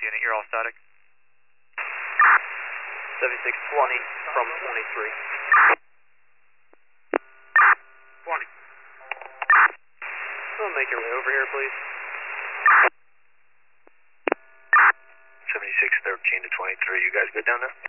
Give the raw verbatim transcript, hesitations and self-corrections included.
unit, you're all static. seventy-six twenty from twenty-three. twenty. Someone make your way over here, please. seventy-six thirteen to twenty-three, you guys good down there?